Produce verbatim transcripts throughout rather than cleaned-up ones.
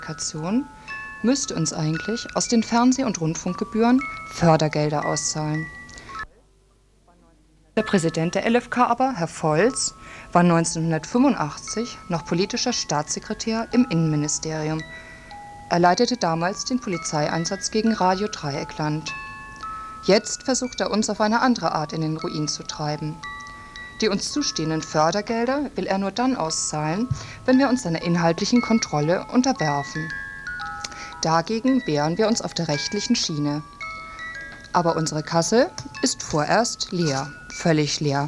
Kommunikation müsste uns eigentlich aus den Fernseh- und Rundfunkgebühren Fördergelder auszahlen. Der Präsident der L F K aber, Herr Volz, war neunzehnhundertfünfundachtzig noch politischer Staatssekretär im Innenministerium. Er leitete damals den Polizeieinsatz gegen Radio Dreieckland. Jetzt versucht er uns auf eine andere Art in den Ruin zu treiben. Die uns zustehenden Fördergelder will er nur dann auszahlen, wenn wir uns seiner inhaltlichen Kontrolle unterwerfen. Dagegen wehren wir uns auf der rechtlichen Schiene. Aber unsere Kasse ist vorerst leer, völlig leer.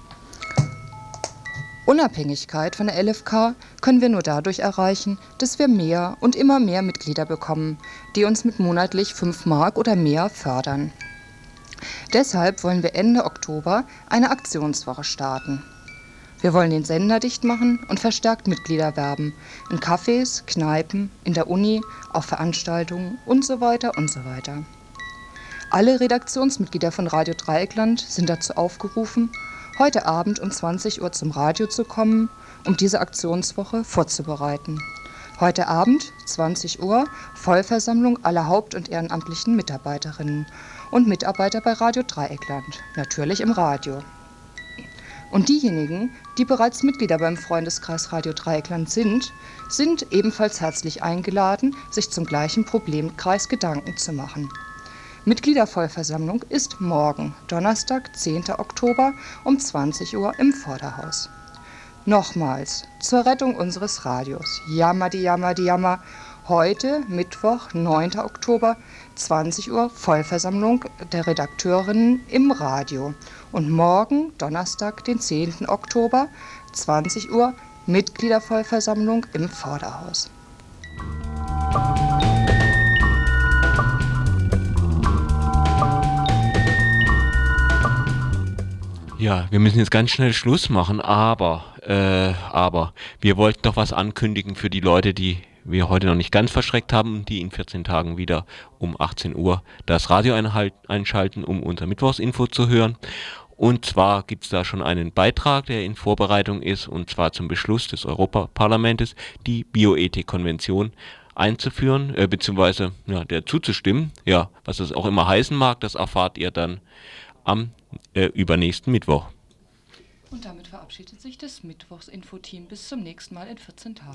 Unabhängigkeit von der L F K können wir nur dadurch erreichen, dass wir mehr und immer mehr Mitglieder bekommen, die uns mit monatlich fünf Mark oder mehr fördern. Deshalb wollen wir Ende Oktober eine Aktionswoche starten. Wir wollen den Sender dicht machen und verstärkt Mitglieder werben, in Cafés, Kneipen, in der Uni, auf Veranstaltungen und so weiter und so weiter. Alle Redaktionsmitglieder von Radio Dreieckland sind dazu aufgerufen, heute Abend um zwanzig Uhr zum Radio zu kommen, um diese Aktionswoche vorzubereiten. Heute Abend, zwanzig Uhr, Vollversammlung aller haupt- und ehrenamtlichen Mitarbeiterinnen und Mitarbeiter bei Radio Dreieckland, natürlich im Radio. Und diejenigen, die bereits Mitglieder beim Freundeskreis Radio Dreieckland sind, sind ebenfalls herzlich eingeladen, sich zum gleichen Problemkreis Gedanken zu machen. Mitgliedervollversammlung ist morgen, Donnerstag, zehnten Oktober um zwanzig Uhr im Vorderhaus. Nochmals, zur Rettung unseres Radios. Jammer, die Jammer, die Jammer. Heute, Mittwoch, neunten Oktober, zwanzig Uhr, Vollversammlung der Redakteurinnen im Radio. Und morgen, Donnerstag, den zehnten Oktober, zwanzig Uhr, Mitgliedervollversammlung im Vorderhaus. Ja, wir müssen jetzt ganz schnell Schluss machen, aber, äh, aber wir wollten doch was ankündigen für die Leute, die wir heute noch nicht ganz verschreckt haben, die in vierzehn Tagen wieder um achtzehn Uhr das Radio einhalt, einschalten, um unser Mittwochsinfo zu hören. Und zwar gibt es da schon einen Beitrag, der in Vorbereitung ist, und zwar zum Beschluss des Europaparlamentes, die Bioethik-Konvention einzuführen, äh, beziehungsweise ja, der zuzustimmen. Ja, was das auch immer heißen mag, das erfahrt ihr dann am äh, übernächsten Mittwoch. Und damit verabschiedet sich das Mittwochsinfo-Team bis zum nächsten Mal in vierzehn Tagen.